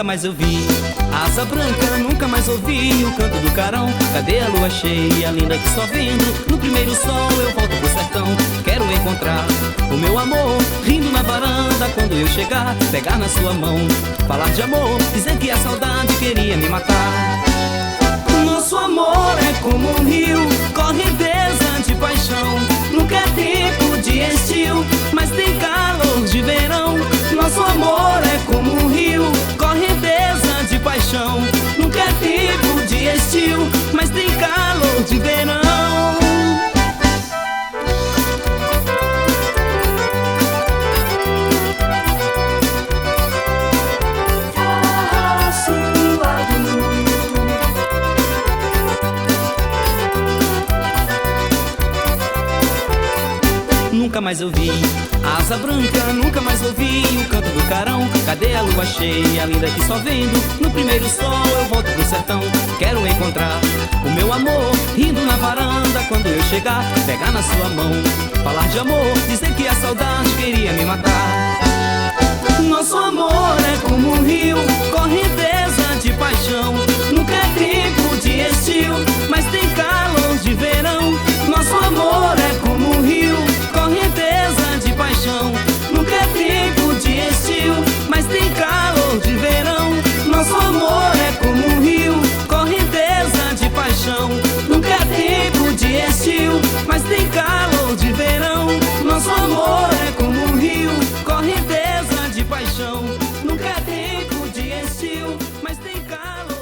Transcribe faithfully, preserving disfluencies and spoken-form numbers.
mais eu vi asa branca, nunca mais ouvi o canto do carão. Cadê a lua cheia, linda que só vendo no primeiro sol eu volto pro sertão. Quero encontrar o meu amor, rindo na varanda quando eu chegar, pegar na sua mão, falar de amor, dizer que a saudade queria me matar. Nosso amor é como um rio, correnteza de paixão. Nunca é tempo de estio, mas tem calor de verão. Nosso amor é como um rio, correnteza de paixão. Nunca é tempo de estio, mas tem calor de verão. Nunca mais eu vi asa branca, nunca mais ouvi o canto do carão. Cadê a lua cheia, linda que só vendo no primeiro sol eu volto pro sertão. Quero encontrar o meu amor, rindo na varanda quando eu chegar, pegar na sua mão, falar de amor, dizer que a saudade queria me matar. Nosso amor é como um rio, correnteza de paixão. Nunca é tempo de estio, mas tem calor de verão. Nosso amor é como um rio, correnteza de paixão. Nunca é tempo de estio, mas tem calor de verão. Nosso amor é como um rio, correnteza de paixão. Nunca é tempo de estio, mas tem calor de verão. Nosso amor é como um rio, correnteza de paixão. Nunca é tempo de estio, mas tem calor.